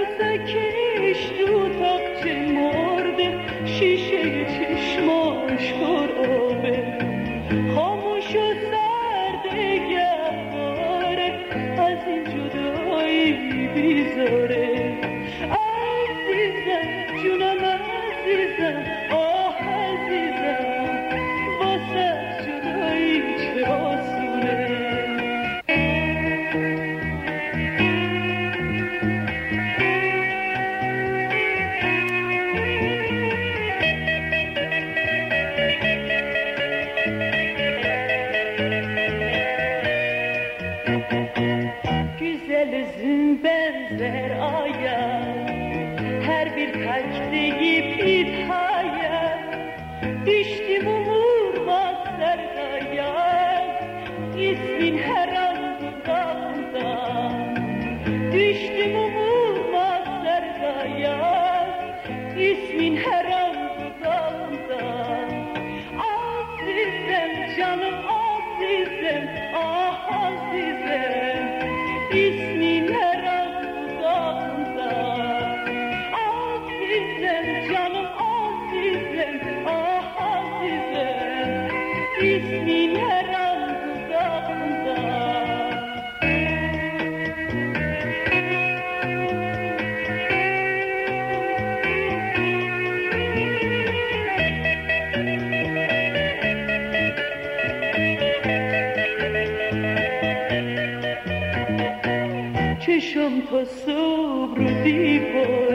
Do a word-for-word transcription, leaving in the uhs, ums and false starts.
عروسکش تو تاقچه مرده، شیشه چشماش پر آبه، خاموش و سرده گهواره، از این جدایی بیزاره. عزیزم جونم عزیزم آه عزیزم، واسه جدایی چه آسونه. Güzel benzer aya, her bir kalpteki bir hayal, düştüm umurmaz sevdaya, ismin her an dudağımda. Düştüm umurmaz sevdaya, ismin her an dudağımda. Azizim canım azizim ah azizim, İsmin her an dudağımda. Azizim canım azizim ah azizim, İsmin her an dudağımda. چشم تا صبح رو دیوار